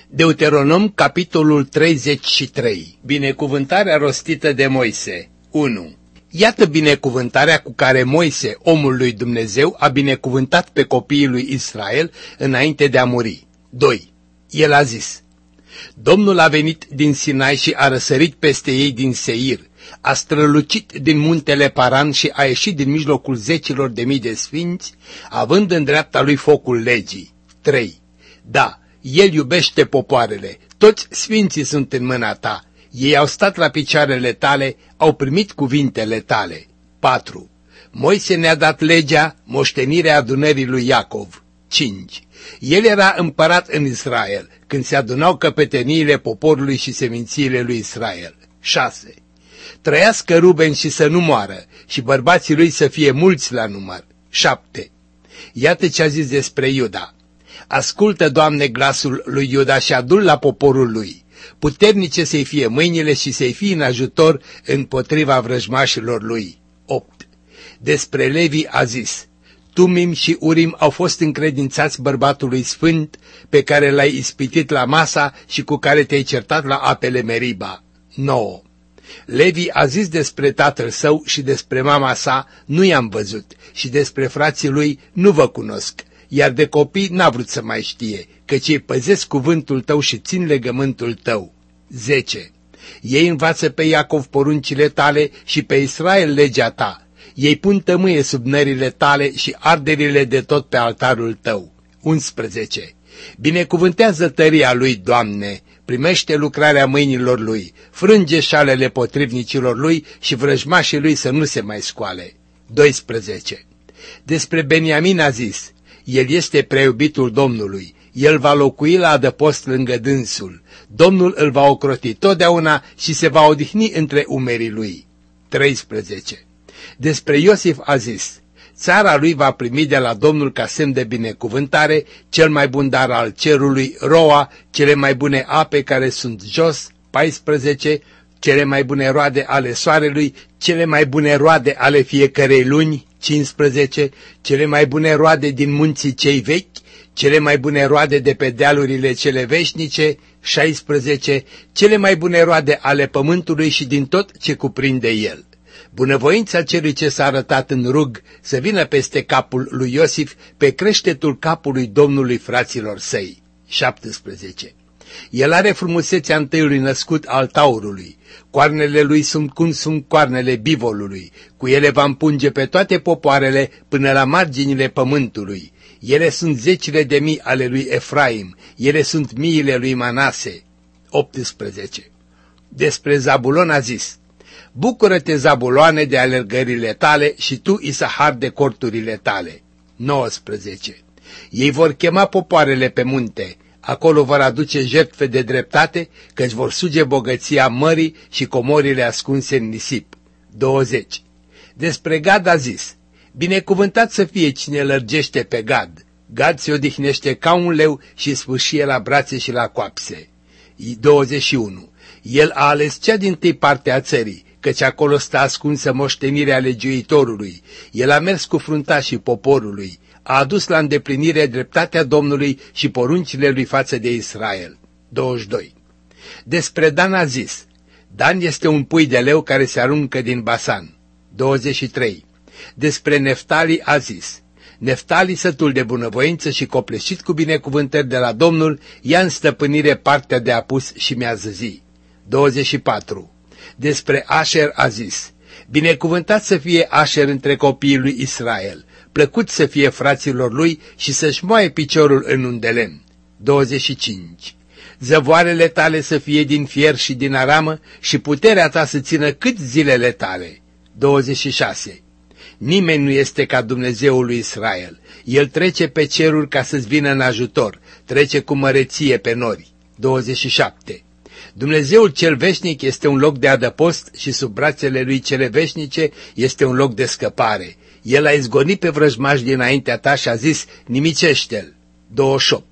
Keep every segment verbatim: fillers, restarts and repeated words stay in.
Deuteronom, capitolul treizeci și trei. Binecuvântarea rostită de Moise. unu. Iată binecuvântarea cu care Moise, omul lui Dumnezeu, a binecuvântat pe copiii lui Israel înainte de a muri. doi. El a zis: Domnul a venit din Sinai și a răsărit peste ei din Seir, a strălucit din muntele Paran și a ieșit din mijlocul zecilor de mii de sfinți, având în dreapta lui focul legii. trei. Da, el iubește popoarele, toți sfinții sunt în mâna ta, ei au stat la picioarele tale, au primit cuvintele tale. patru. Moise ne-a dat legea, moștenirea adunării lui Iacov. cinci. El era împărat în Israel, când se adunau căpeteniile poporului și semințiile lui Israel. șase. Trăiască Ruben și să nu moară, și bărbații lui să fie mulți la număr. șapte. Iată ce a zis despre Iuda: Ascultă, Doamne, glasul lui Iuda și adu-l la poporul lui. Puternice să-i fie mâinile și să-i fie în ajutor împotriva vrăjmașilor lui. opt. Despre Levi a zis: Tumim și Urim au fost încredințați bărbatului sfânt, pe care l-ai ispitit la Masa și cu care te-ai certat la apele Meriba. nouă. Levi a zis despre tatăl său și despre mama sa: Nu i-am văzut, și despre frații lui: Nu vă cunosc, iar de copii n-a vrut să mai știe, căci ei păzesc cuvântul tău și țin legământul tău. zece. Ei învață pe Iacov poruncile tale și pe Israel legea ta. Ei pun tămâie sub nările tale și arderile de tot pe altarul tău. unsprezece. Binecuvântează tăria lui, Doamne, primește lucrarea mâinilor lui, frânge șalele potrivnicilor lui și vrăjmașii lui să nu se mai scoale. doisprezece. Despre Beniamin a zis: El este preiubitul Domnului, el va locui la adăpost lângă dânsul, Domnul îl va ocroti totdeauna și se va odihni între umerii lui. treisprezece. Despre Iosif a zis: Țara lui va primi de la Domnul ca semn de binecuvântare cel mai bun dar al cerului, roa, cele mai bune ape care sunt jos. paisprezece. Cele mai bune roade ale soarelui, cele mai bune roade ale fiecărei luni. cincisprezece. Cele mai bune roade din munții cei vechi, cele mai bune roade de pe dealurile cele veșnice. șaisprezece. Cele mai bune roade ale pământului și din tot ce cuprinde el. Bunăvoința celui ce s-a arătat în rug să vină peste capul lui Iosif, pe creștetul capului Domnului fraților săi. șaptesprezece. El are frumusețea întâiului născut al taurului, coarnele lui sunt cum sunt coarnele bivolului, cu ele va împunge pe toate popoarele până la marginile pământului. Ele sunt zecile de mii ale lui Efraim, ele sunt miile lui Manase. optsprezece. Despre Zabulon a zis: Bucură-te, Zabuloane, de alergările tale și tu, Isahar, de corturile tale. nouăsprezece. Ei vor chema popoarele pe munte, acolo vor aduce jertfe de dreptate, căci vor suge bogăția mării și comorile ascunse în nisip. douăzeci. Despre Gad a zis: Binecuvântat să fie cine lărgește pe Gad. Gad se odihnește ca un leu și sfâșie la brațe și la coapse. douăzeci și unu. El a ales cea dintâi parte a țării, căci acolo stă ascunsă moștenirea legiuitorului. El a mers cu fruntașii poporului, a adus la îndeplinire dreptatea Domnului și poruncile lui față de Israel. douăzeci și doi. Despre Dan a zis: Dan este un pui de leu care se aruncă din Basan. douăzeci și trei. Despre Neftali a zis: Neftali, sătul de bunăvoință și copleșit cu binecuvântări de la Domnul, ia în stăpânire partea de apus și miază zi. douăzeci și patru. Despre Asher a zis: Binecuvântat să fie Asher între copiii lui Israel, plăcut să fie fraților lui și să-și moaie piciorul în un de lemn. douăzeci și cinci. Zăvoarele tale să fie din fier și din aramă și puterea ta să țină cât zilele tale. douăzeci și șase. Nimeni nu este ca Dumnezeul lui Israel. El trece pe ceruri ca să-ți vină în ajutor, trece cu măreție pe nori. douăzeci și șapte. Dumnezeul cel veșnic este un loc de adăpost și sub brațele lui cele veșnice este un loc de scăpare. El a izgonit pe vrăjmași dinaintea ta și a zis: Nimicește-l. douăzeci și opt.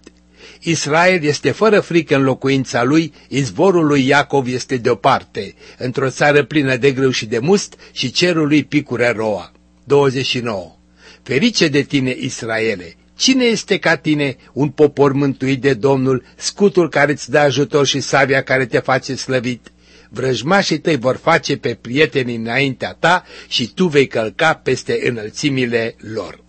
Israel este fără frică în locuința lui, izvorul lui Iacov este deoparte, într-o țară plină de grâu și de must și cerul lui picură roa. douăzeci și nouă. Ferice de tine, Israele, Cine este ca tine, un popor mântuit de Domnul, scutul care îți dă ajutor și sabia care te face slăvit? Vrăjmașii tăi vor face pe prietenii înaintea ta și tu vei călca peste înălțimile lor.